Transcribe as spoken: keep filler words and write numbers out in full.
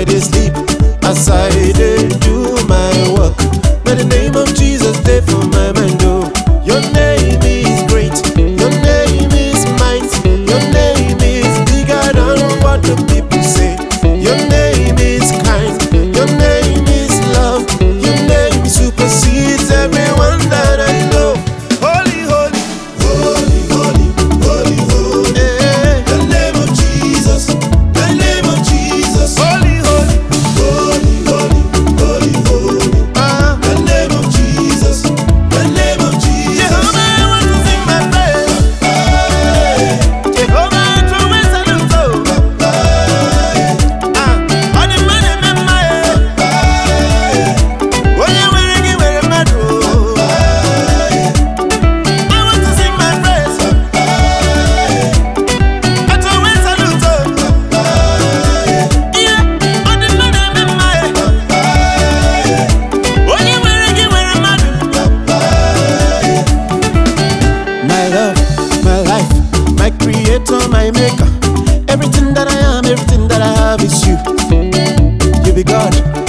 dey sleep, as I dey do my work. May the name of Jesus dey for my mind, oh. Your name is great, your name is mighty, your name is bigger than what the people say. Your name is kind, your name is love, your name supersedes everyone that I know. Holy, holy, holy, holy, holy, holy. Yeah. The name of Jesus, the name of Jesus. Holy, holy, holy, holy, holy, holy. Ah. The name of Jesus, the name of Jesus. Jehovah, I want to sing my praise. Jehovah, I want to salute you. Ah, on the man and the man. Oh, yeah, we're ringing, we're a mad road. I want to sing my praise. I to win salute you. Yeah, on the man and the man. Oh, yeah, we're ringing, we're a mad road. My love, my life, my creator, my maker. Everything that I am, everything that I have is you. You be God.